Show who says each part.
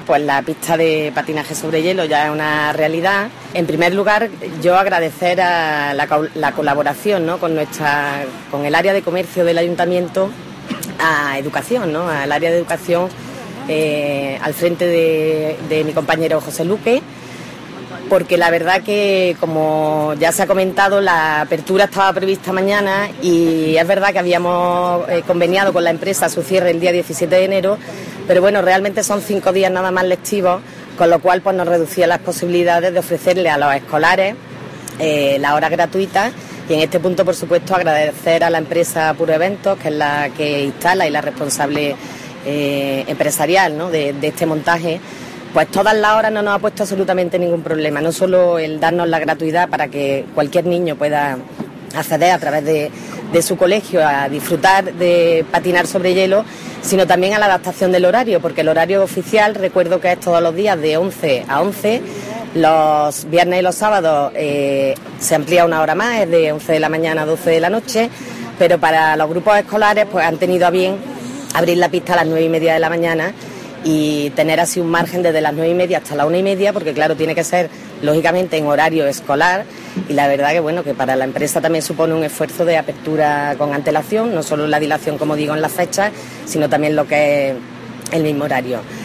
Speaker 1: pues la pista de patinaje sobre hielo ya es una realidad. En primer lugar, yo agradecer a la colaboración, ¿no?, con el área de comercio del ayuntamiento, a educación, ¿no?, al área de educación al frente de mi compañero José Luque, porque la verdad que, como ya se ha comentado, la apertura estaba prevista mañana y es verdad que habíamos conveniado con la empresa su cierre el día 17 de enero, pero bueno, realmente son 5 días nada más lectivos, con lo cual pues nos reducía las posibilidades de ofrecerle a los escolares las horas gratuitas. Y en este punto, por supuesto, agradecer a la empresa Puro Eventos, que es la que instala y la responsable empresarial, ¿no?, de este montaje. Pues todas las horas no nos ha puesto absolutamente ningún problema, no solo el darnos la gratuidad para que cualquier niño pueda acceder a través de su colegio a disfrutar de patinar sobre hielo, sino también a la adaptación del horario, porque el horario oficial, recuerdo que es todos los días de 11 a 11, los viernes y los sábados se amplía una hora más, es de 11 de la mañana a 12 de la noche, pero para los grupos escolares pues han tenido a bien abrir la pista a las 9:30 de la mañana y tener así un margen desde las 9:30 hasta las 1:30, porque claro, tiene que ser lógicamente en horario escolar, y la verdad que bueno, que para la empresa también supone un esfuerzo de apertura con antelación, no solo la dilación, como digo, en las fechas, sino también lo que es el mismo horario.